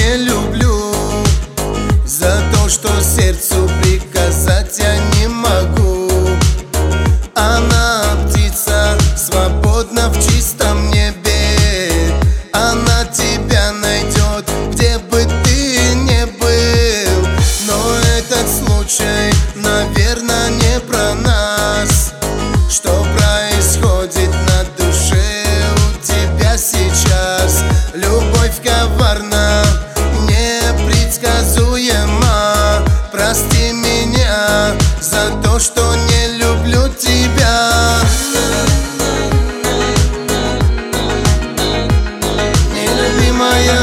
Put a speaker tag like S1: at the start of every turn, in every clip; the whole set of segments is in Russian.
S1: не люблю, за то, что сердцу приказать я не могу. Она птица, свободна в чистом небе. Она тебя найдет, где бы ты ни был. Но этот случай, наверное, не про нас. Что происходит на душе у тебя сейчас? Любовь коварна, непредсказуема. Прости меня за то, что не люблю тебя. Нелюбимая,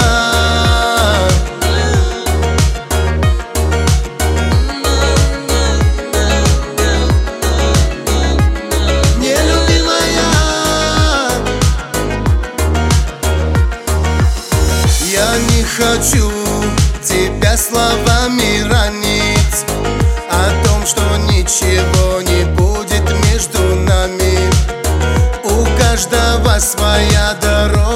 S1: я не хочу тебя словами ранить о том, что ничего не будет между нами. У каждого своя дорога.